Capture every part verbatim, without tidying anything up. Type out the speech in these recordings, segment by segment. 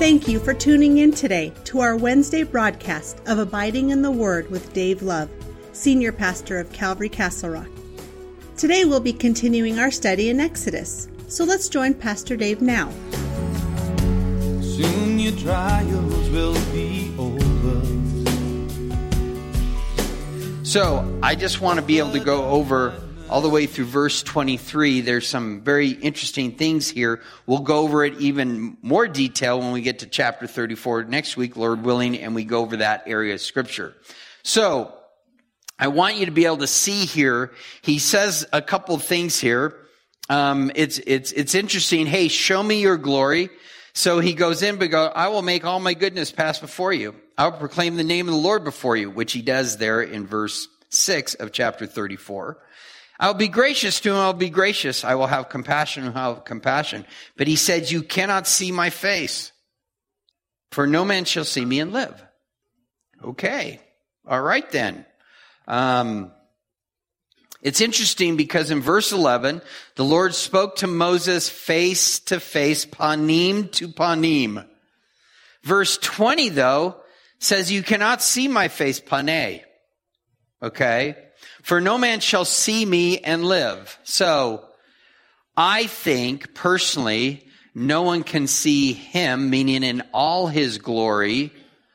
Thank you for tuning in today to our Wednesday broadcast of Abiding in the Word with Dave Love, Senior Pastor of Calvary Castle Rock. Today we'll be continuing our study in Exodus, so let's join Pastor Dave now. Soon your trials will be over. So, I just want to be able to go over all the way through verse twenty-three. There's some very interesting things here. We'll go over it even more detail when we get to chapter thirty-four next week, Lord willing, and we go over that area of Scripture. So, I want you to be able to see here, he says a couple of things here. Um, it's, it's, it's interesting. Hey, show me your glory. So he goes in, but go, I will make all my goodness pass before you. I will proclaim the name of the Lord before you, which he does there in verse six of chapter thirty-four. I'll be gracious to him, I'll be gracious. I will have compassion, I'll have compassion. But he said, you cannot see my face, for no man shall see me and live. Okay. All right then. Um, it's interesting because in verse eleven, the Lord spoke to Moses face to face, panim to panim. Verse twenty, though, says, you cannot see my face, pane. Okay? For no man shall see me and live. So, I think, personally, no one can see him, meaning in all his glory,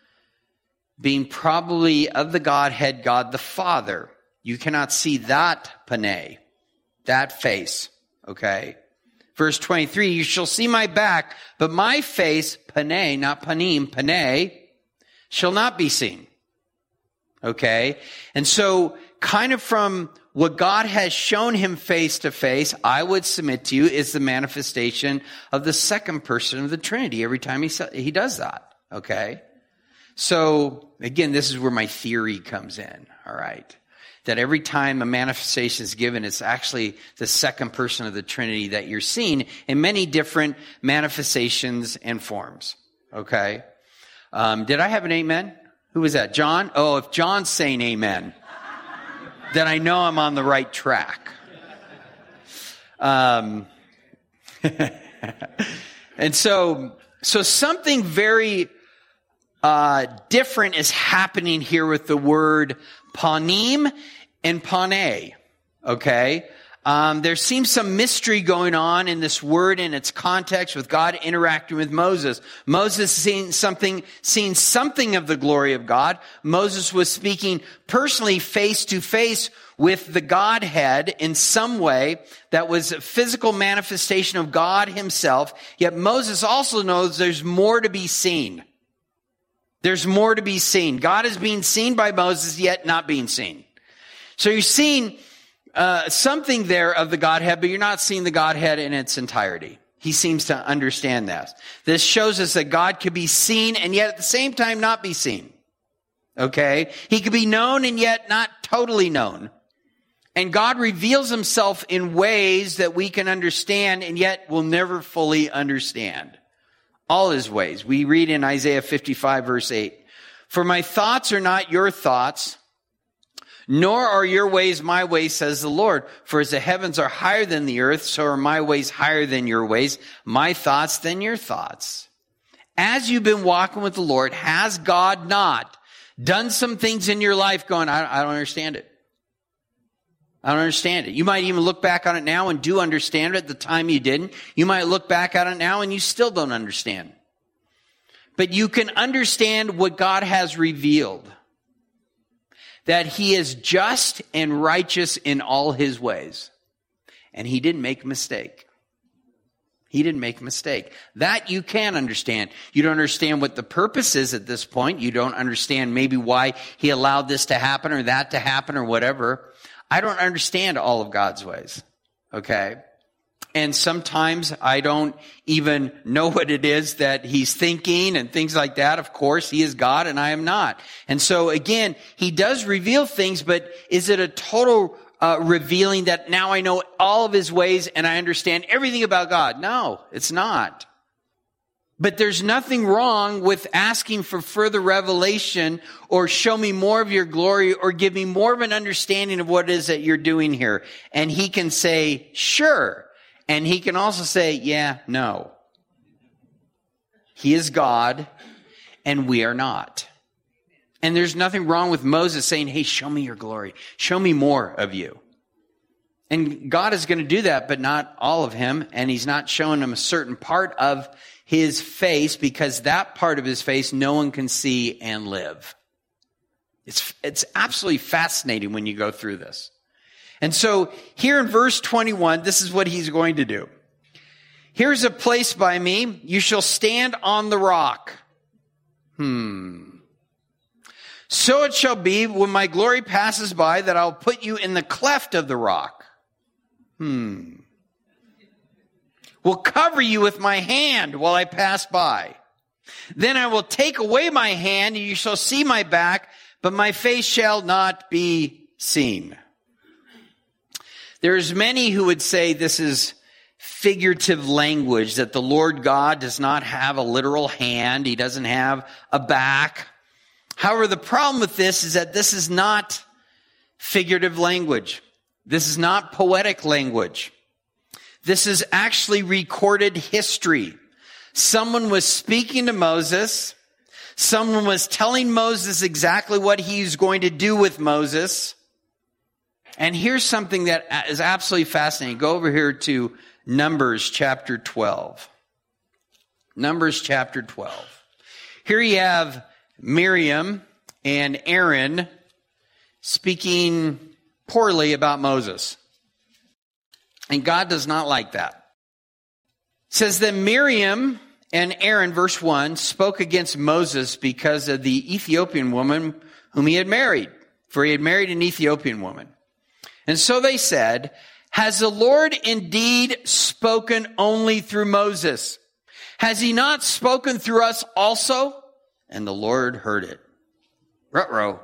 being probably of the Godhead, God the Father. You cannot see that pane, that face, okay? Verse twenty-three, you shall see my back, but my face, pane, not panim, pane, shall not be seen. Okay? And so, kind of from what God has shown him face to face, I would submit to you, is the manifestation of the second person of the Trinity every time he he does that. Okay? So, again, this is where my theory comes in, all right? That every time a manifestation is given, it's actually the second person of the Trinity that you're seeing in many different manifestations and forms, okay? Um, did I have an amen? Who was that? John? Oh, if John's saying amen, then I know I'm on the right track. Um, and so, so something very uh, different is happening here with the word panim and pane. Okay? Um, there seems some mystery going on in this word in its context with God interacting with Moses. Moses seeing something, seeing something of the glory of God. Moses was speaking personally face to face with the Godhead in some way that was a physical manifestation of God himself. Yet Moses also knows there's more to be seen. There's more to be seen. God is being seen by Moses, yet not being seen. So you're seeing Uh, something there of the Godhead, but you're not seeing the Godhead in its entirety. He seems to understand that. This shows us that God could be seen and yet at the same time not be seen. Okay? He could be known and yet not totally known. And God reveals himself in ways that we can understand and yet will never fully understand. All his ways. We read in Isaiah fifty-five verse eight, for my thoughts are not your thoughts, nor are your ways my ways, says the Lord. For as the heavens are higher than the earth, so are my ways higher than your ways, my thoughts than your thoughts. As you've been walking with the Lord, has God not done some things in your life going, I, I don't understand it. I don't understand it. You might even look back on it now and do understand it at the time you didn't. You might look back at it now and you still don't understand. But you can understand what God has revealed. That he is just and righteous in all his ways. And he didn't make a mistake. He didn't make a mistake. That you can understand. You don't understand what the purpose is at this point. You don't understand maybe why he allowed this to happen or that to happen or whatever. I don't understand all of God's ways. Okay? And sometimes I don't even know what it is that he's thinking and things like that. Of course, he is God and I am not. And so again, he does reveal things, but is it a total uh, revealing that now I know all of his ways and I understand everything about God? No, it's not. But there's nothing wrong with asking for further revelation or show me more of your glory or give me more of an understanding of what it is that you're doing here. And he can say, sure. And he can also say, yeah, no. He is God, and we are not. And there's nothing wrong with Moses saying, hey, show me your glory. Show me more of you. And God is going to do that, but not all of him. And he's not showing him a certain part of his face, because that part of his face no one can see and live. It's, it's absolutely fascinating when you go through this. And so here in verse twenty-one, this is what he's going to do. Here's a place by me. You shall stand on the rock. Hmm. So it shall be when my glory passes by that I'll put you in the cleft of the rock. Hmm. Will cover you with my hand while I pass by. Then I will take away my hand, and you shall see my back, but my face shall not be seen. There's many who would say this is figurative language, that the Lord God does not have a literal hand. He doesn't have a back. However, the problem with this is that this is not figurative language. This is not poetic language. This is actually recorded history. Someone was speaking to Moses. Someone was telling Moses exactly what he's going to do with Moses. And here's something that is absolutely fascinating. Go over here to Numbers chapter twelve. Numbers chapter twelve. Here you have Miriam and Aaron speaking poorly about Moses. And God does not like that. It says that Miriam and Aaron, verse one, spoke against Moses because of the Ethiopian woman whom he had married. For he had married an Ethiopian woman. And so they said, has the Lord indeed spoken only through Moses? Has he not spoken through us also? And the Lord heard it. Ruh-roh.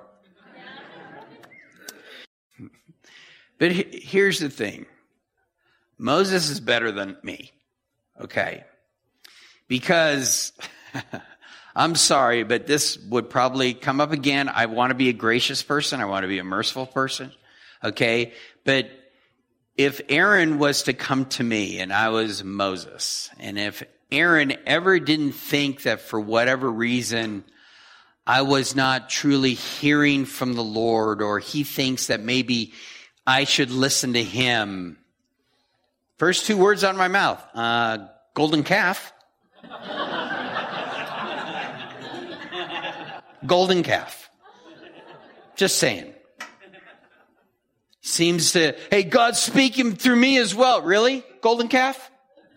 But here's the thing. Moses is better than me. Okay. Because, I'm sorry, but this would probably come up again. I want to be a gracious person. I want to be a merciful person. Okay. But if Aaron was to come to me and I was Moses, and if Aaron ever didn't think that for whatever reason I was not truly hearing from the Lord, or he thinks that maybe I should listen to him, first two words out of my mouth, uh, golden calf. Golden calf. Just saying. Seems to, hey, God's speaking through me as well. Really? Golden calf?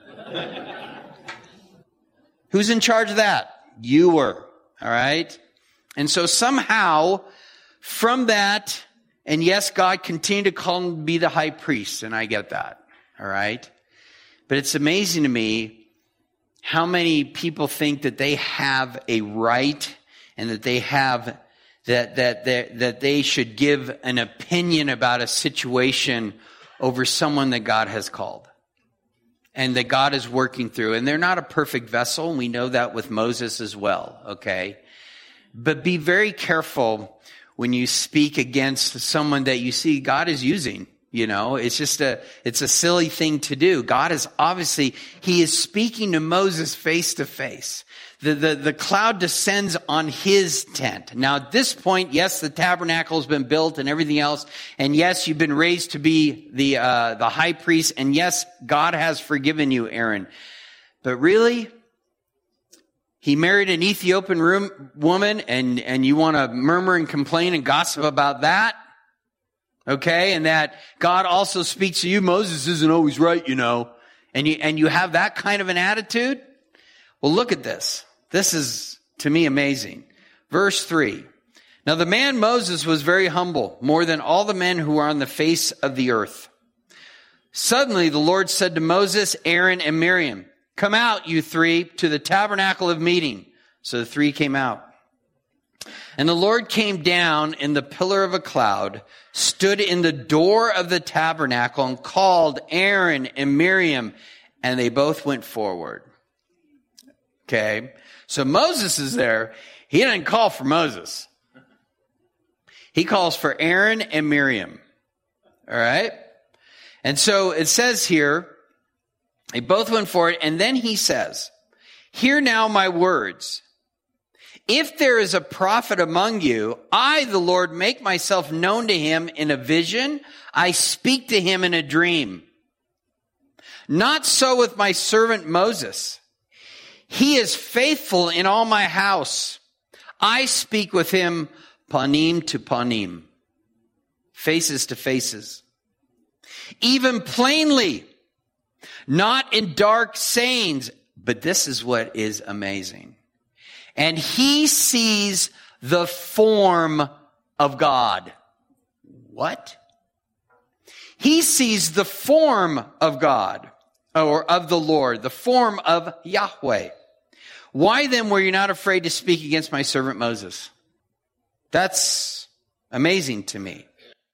Who's in charge of that? You were. All right? And so somehow from that, and yes, God continued to call him to be the high priest, and I get that. All right? But it's amazing to me how many people think that they have a right and that they have that that that that they should give an opinion about a situation over someone that God has called and that God is working through. And they're not a perfect vessel, and we know that with Moses as well, okay? But be very careful when you speak against someone that you see God is using. You know, it's just a, it's a silly thing to do. God is obviously, he is speaking to Moses face to face. The, the, the cloud descends on his tent. Now at this point, yes, the tabernacle has been built and everything else. And yes, you've been raised to be the, uh, the high priest. And yes, God has forgiven you, Aaron. But really, he married an Ethiopian room, woman, and, and you want to murmur and complain and gossip about that? Okay, and that God also speaks to you. Moses isn't always right, you know. And you, and you have that kind of an attitude? Well, look at this. This is, to me, amazing. Verse three. Now the man Moses was very humble, more than all the men who are on the face of the earth. Suddenly the Lord said to Moses, Aaron, and Miriam, come out, you three, to the tabernacle of meeting. So the three came out. And the Lord came down in the pillar of a cloud, stood in the door of the tabernacle, and called Aaron and Miriam, and they both went forward. Okay, so Moses is there. He didn't call for Moses. He calls for Aaron and Miriam. All right? And so it says here, they both went forward, and then he says, Hear now my words. If there is a prophet among you, I, the Lord, make myself known to him in a vision. I speak to him in a dream. Not so with my servant Moses. He is faithful in all my house. I speak with him panim to panim, faces to faces, even plainly, not in dark sayings. But this is what is amazing. And he sees the form of God. What? He sees the form of God, or of the Lord, the form of Yahweh. Why then were you not afraid to speak against my servant Moses? That's amazing to me.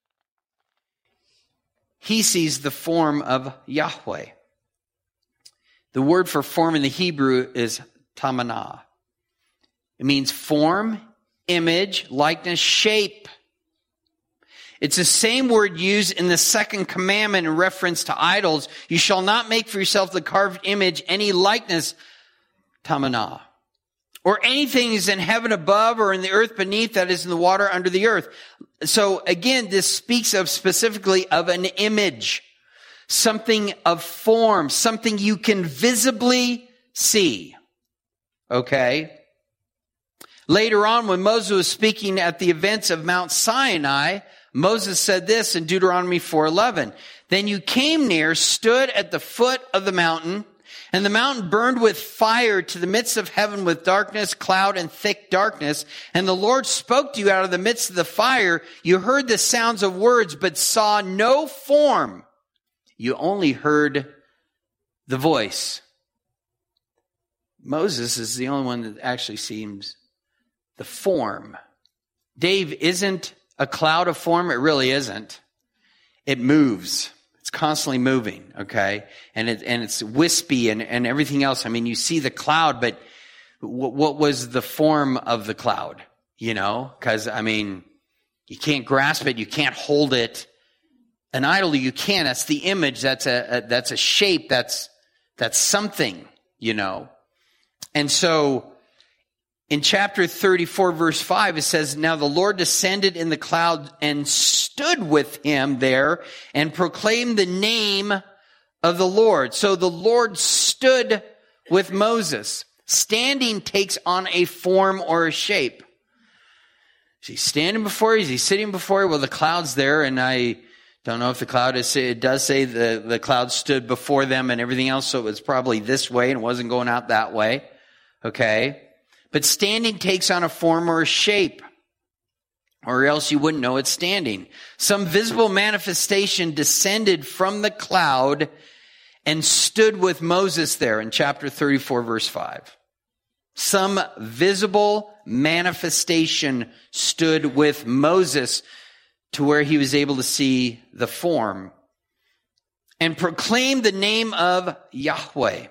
He sees the form of Yahweh. The word for form in the Hebrew is tamanah. It means form, image, likeness, shape. It's the same word used in the second commandment in reference to idols. You shall not make for yourself the carved image, any likeness, tamanah, or anything is in heaven above or in the earth beneath, that is in the water under the earth. So again, this speaks of specifically of an image, something of form, something you can visibly see. Okay? Later on, when Moses was speaking at the events of Mount Sinai, Moses said this in Deuteronomy four eleven. Then you came near, stood at the foot of the mountain, and the mountain burned with fire to the midst of heaven with darkness, cloud, and thick darkness. And the Lord spoke to you out of the midst of the fire. You heard the sounds of words, but saw no form. You only heard the voice. Moses is the only one that actually seems the form. Dave, isn't a cloud a form? It really isn't. It moves. It's constantly moving, okay? And it, and it's wispy and, and everything else. I mean, you see the cloud, but w- what was the form of the cloud? You know? Because, I mean, you can't grasp it. You can't hold it. An idol, you can. That's the image. That's a, a that's a shape. That's, that's something, you know? And so, in chapter thirty-four, verse five, it says, now the Lord descended in the cloud and stood with him there and proclaimed the name of the Lord. So the Lord stood with Moses. Standing takes on a form or a shape. Is he standing before you? Is he sitting before you? Well, the cloud's there, and I don't know if the cloud is, it does say the, the cloud stood before them and everything else, so it was probably this way and it wasn't going out that way. Okay? But standing takes on a form or a shape, or else you wouldn't know it's standing. Some visible manifestation descended from the cloud and stood with Moses there in chapter thirty-four, verse five. Some visible manifestation stood with Moses to where he was able to see the form and proclaimed the name of Yahweh.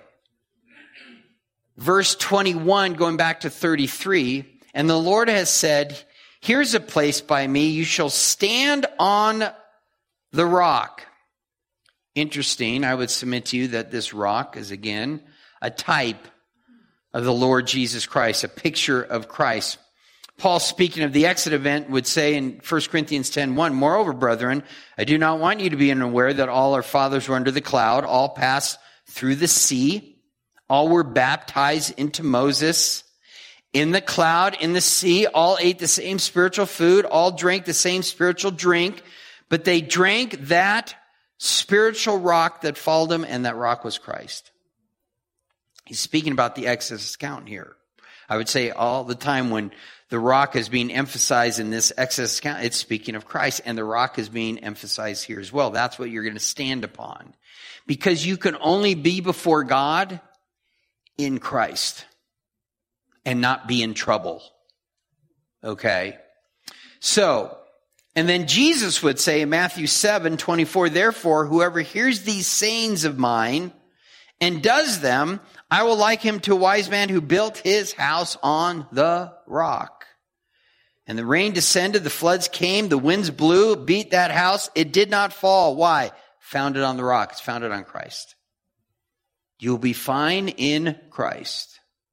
Verse twenty-one, going back to thirty-three, and the Lord has said, here's a place by me, you shall stand on the rock. Interesting, I would submit to you that this rock is again a type of the Lord Jesus Christ, a picture of Christ. Paul, speaking of the exit event, would say in First Corinthians ten one, moreover, brethren, I do not want you to be unaware that all our fathers were under the cloud, all passed through the sea. All were baptized into Moses in the cloud, in the sea. All ate the same spiritual food. All drank the same spiritual drink. But they drank that spiritual rock that followed them, and that rock was Christ. He's speaking about the Exodus account here. I would say all the time when the rock is being emphasized in this Exodus account, it's speaking of Christ, and the rock is being emphasized here as well. That's what you're going to stand upon. Because you can only be before God in Christ and not be in trouble. Okay? So, and then Jesus would say in Matthew seven twenty-four, therefore, whoever hears these sayings of mine and does them, I will liken him to a wise man who built his house on the rock. And the rain descended, the floods came, the winds blew, beat that house. It did not fall. Why? Founded on the rock. It's founded on Christ. You'll be fine in Christ.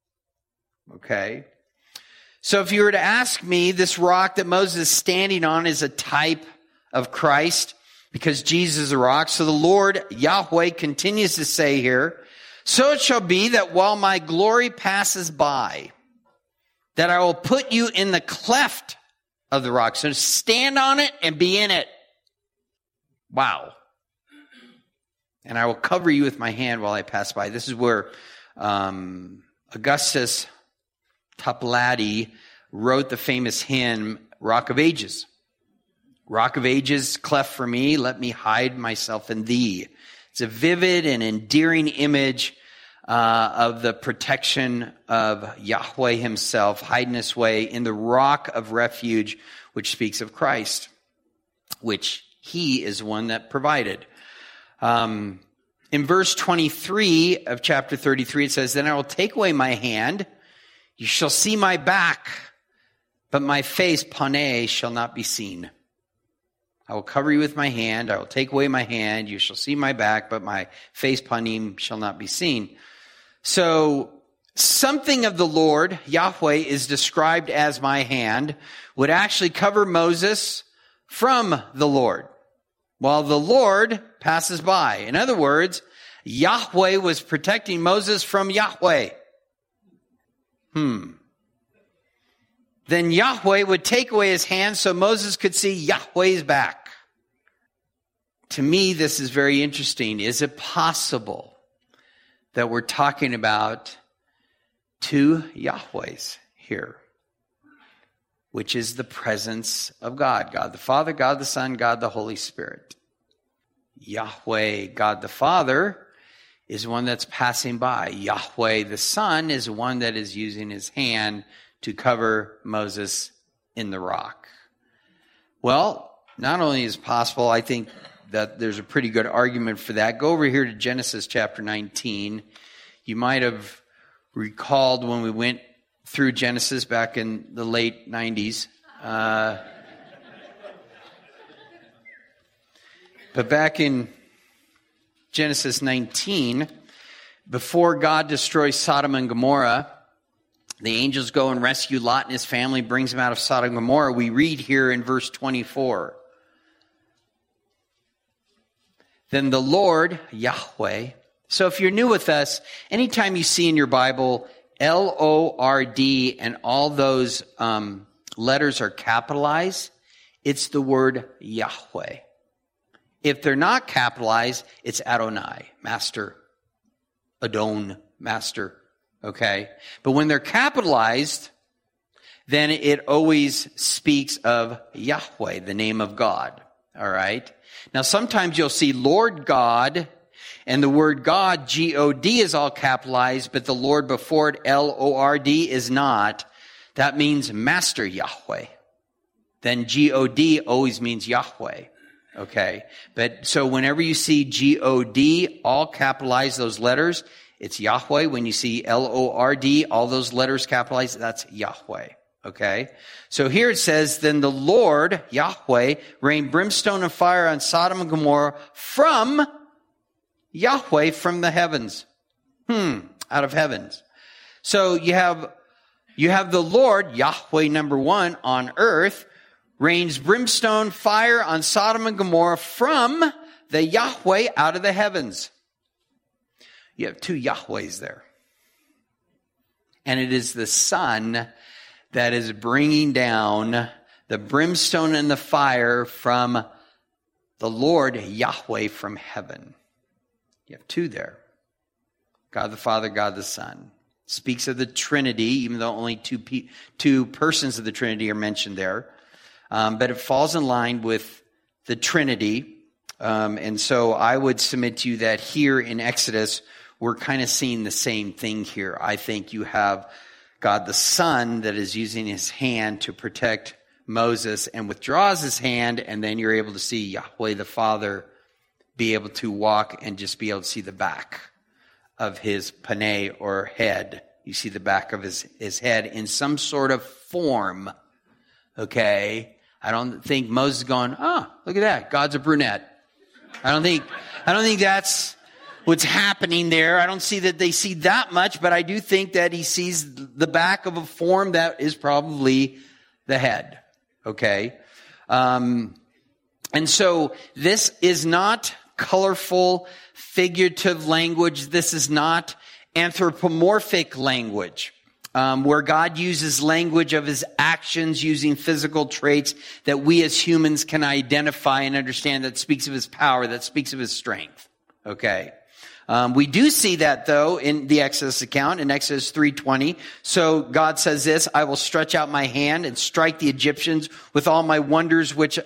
Okay? So if you were to ask me, this rock that Moses is standing on is a type of Christ because Jesus is a rock. So the Lord, Yahweh, continues to say here, so it shall be that while my glory passes by, that I will put you in the cleft of the rock. So stand on it and be in it. Wow. And I will cover you with my hand while I pass by. This is where um, Augustus Toplady wrote the famous hymn, Rock of Ages. Rock of Ages, cleft for me, let me hide myself in thee. It's a vivid and endearing image uh, of the protection of Yahweh himself, hiding his way in the rock of refuge, which speaks of Christ, which he is one that provided. Um, in verse twenty-three of chapter thirty-three, it says, then I will take away my hand. You shall see my back, but my face, pane, shall not be seen. I will cover you with my hand. I will take away my hand. You shall see my back, but my face, panim, shall not be seen. So something of the Lord, Yahweh, is described as my hand, would actually cover Moses from the Lord, while the Lord passes by. In other words, Yahweh was protecting Moses from Yahweh. Hmm. Then Yahweh would take away his hand so Moses could see Yahweh's back. To me, this is very interesting. Is it possible that we're talking about two Yahwehs here, which is the presence of God? God the Father, God the Son, God the Holy Spirit. Yahweh, God the Father, is one that's passing by. Yahweh the Son is one that is using his hand to cover Moses in the rock. Well, not only is it possible, I think that there's a pretty good argument for that. Go over here to Genesis chapter nineteen. You might have recalled when we went through Genesis back in the late nineties. Uh, but back in Genesis nineteen, before God destroys Sodom and Gomorrah, the angels go and rescue Lot and his family, brings them out of Sodom and Gomorrah. We read here in verse twenty-four. Then the Lord, Yahweh. So if you're new with us, anytime you see in your Bible L O R D and all those um, letters are capitalized, it's the word Yahweh. If they're not capitalized, it's Adonai, master. Adon, master. Okay? But when they're capitalized, then it always speaks of Yahweh, the name of God. All right? Now, sometimes you'll see Lord God, and the word God, G O D, is all capitalized, but the Lord before it, L O R D, is not. That means Master Yahweh. Then G O D always means Yahweh. Okay? But so whenever you see G O D, all capitalize those letters, it's Yahweh. When you see L O R D, all those letters capitalized, that's Yahweh. Okay? So here it says, then the Lord, Yahweh, rained brimstone and fire on Sodom and Gomorrah from Yahweh from the heavens. Hmm, out of heavens. So you have, you have the Lord, Yahweh number one, on earth, rains brimstone, fire on Sodom and Gomorrah from the Yahweh out of the heavens. You have two Yahwehs there. And it is the Son that is bringing down the brimstone and the fire from the Lord Yahweh from heaven. You have two there. God the Father, God the Son. Speaks of the Trinity, even though only two pe- two persons of the Trinity are mentioned there. Um, but it falls in line with the Trinity. Um, and so I would submit to you that here in Exodus, we're kind of seeing the same thing here. I think you have God the Son that is using his hand to protect Moses and withdraws his hand, and then you're able to see Yahweh the Father be able to walk and just be able to see the back of his pane or head. You see the back of his, his head in some sort of form. Okay? I don't think Moses is going, oh, look at that. God's a brunette. I don't think, I don't think that's what's happening there. I don't see that they see that much, but I do think that he sees the back of a form that is probably the head. Okay. Um, and so this is not colorful, figurative language. This is not anthropomorphic language, um, where God uses language of his actions using physical traits that we as humans can identify and understand, that speaks of his power, that speaks of his strength. Okay. Um, we do see that, though, in the Exodus account, in Exodus three twenty. So God says this, I will stretch out my hand and strike the Egyptians with all my wonders which uh,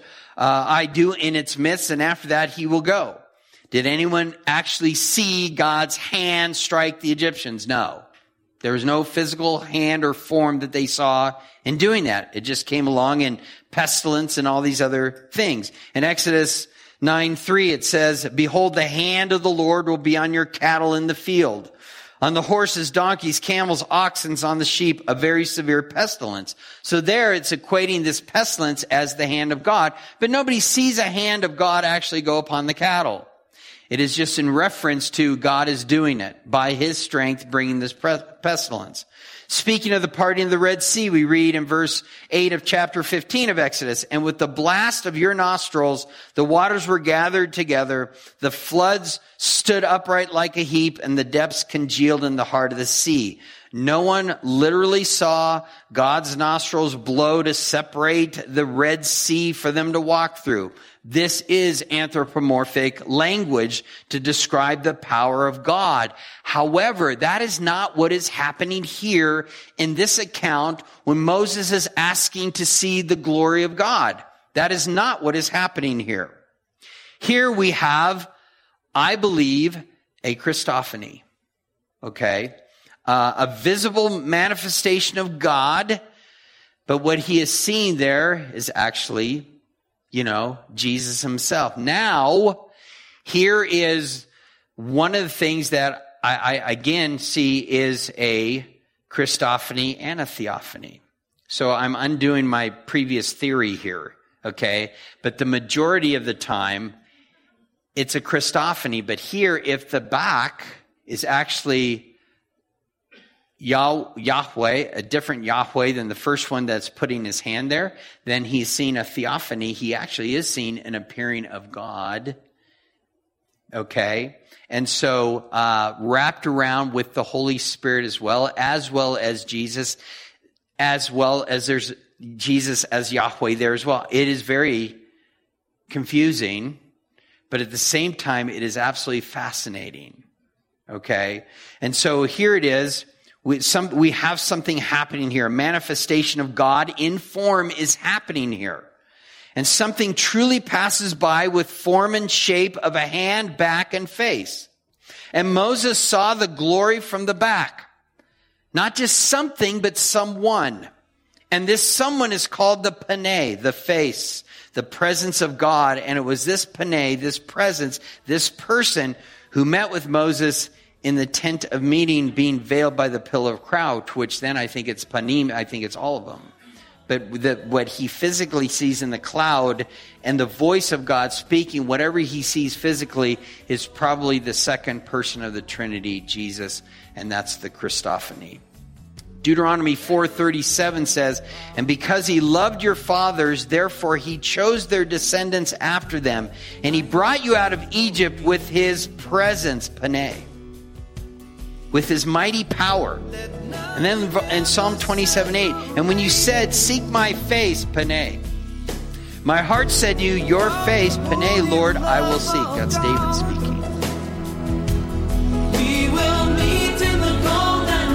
I do in its midst, and after that he will go. Did anyone actually see God's hand strike the Egyptians? No. There was no physical hand or form that they saw in doing that. It just came along in pestilence and all these other things. In Exodus nine three, it says, behold, the hand of the Lord will be on your cattle in the field, on the horses, donkeys, camels, oxen, on the sheep, a very severe pestilence. So there it's equating this pestilence as the hand of God, but nobody sees a hand of God actually go upon the cattle. It is just in reference to God is doing it by his strength, bringing this pestilence. Speaking of the parting of the Red Sea, we read in verse eight of chapter fifteen of Exodus, and with the blast of your nostrils, the waters were gathered together, the floods stood upright like a heap, and the depths congealed in the heart of the sea. No one literally saw God's nostrils blow to separate the Red Sea for them to walk through. This is anthropomorphic language to describe the power of God. However, that is not what is happening here in this account when Moses is asking to see the glory of God. That is not what is happening here. Here we have, I believe, a Christophany. Okay? Uh, a visible manifestation of God, but what he is seeing there is actually, you know, Jesus himself. Now, here is one of the things that I, I again see is a Christophany and a theophany. So I'm undoing my previous theory here, okay? But the majority of the time, it's a Christophany. But here, if the back is actually Yahweh, a different Yahweh than the first one that's putting his hand there, then he's seen a theophany. He actually is seeing an appearing of God. Okay? And so, uh, wrapped around with the Holy Spirit as well, as well as Jesus, as well as there's Jesus as Yahweh there as well. It is very confusing, but at the same time, it is absolutely fascinating. Okay? And so here it is. We, some, we have something happening here. A manifestation of God in form is happening here. And something truly passes by with form and shape of a hand, back, and face. And Moses saw the glory from the back. Not just something, but someone. And this someone is called the Paneh, the face, the presence of God. And it was this Paneh, this presence, this person who met with Moses in the tent of meeting, being veiled by the pillar of cloud, which then I think it's panim, I think it's all of them. But the, what he physically sees in the cloud and the voice of God speaking, whatever he sees physically, is probably the second person of the Trinity, Jesus, and that's the Christophany. Deuteronomy four thirty-seven says, and because he loved your fathers, therefore he chose their descendants after them, and he brought you out of Egypt with his presence, Paneh, with his mighty power. And then in Psalm twenty-seven eight, and when you said, seek my face, Paneh, my heart said to you, your face, Paneh, Lord, I will seek. That's David speaking. We will meet in the golden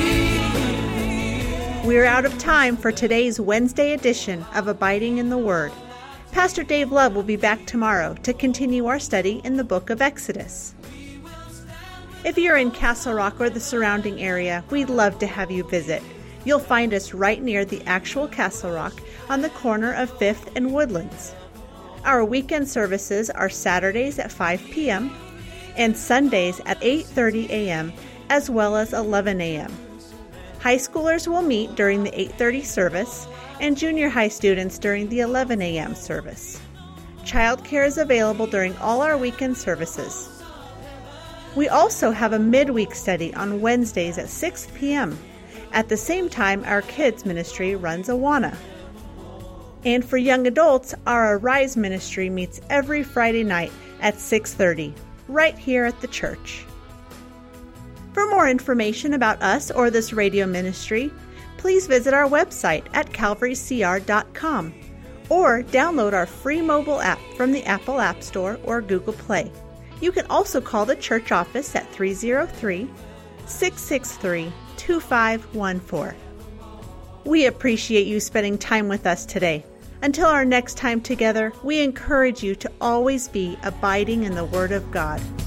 city. We're out of time for today's Wednesday edition of Abiding in the Word. Pastor Dave Love will be back tomorrow to continue our study in the book of Exodus. If you're in Castle Rock or the surrounding area, we'd love to have you visit. You'll find us right near the actual Castle Rock on the corner of fifth and Woodlands. Our weekend services are Saturdays at five p.m. and Sundays at eight thirty a.m. as well as eleven a.m. High schoolers will meet during the eight thirty service and junior high students during the eleven a.m. service. Childcare is available during all our weekend services. We also have a midweek study on Wednesdays at six p.m. At the same time, our kids ministry runs Awana. And for young adults, our Arise ministry meets every Friday night at six thirty, right here at the church. For more information about us or this radio ministry, please visit our website at calvary c r dot com or download our free mobile app from the Apple App Store or Google Play. You can also call the church office at three oh three, six six three, two five one four. We appreciate you spending time with us today. Until our next time together, we encourage you to always be abiding in the Word of God.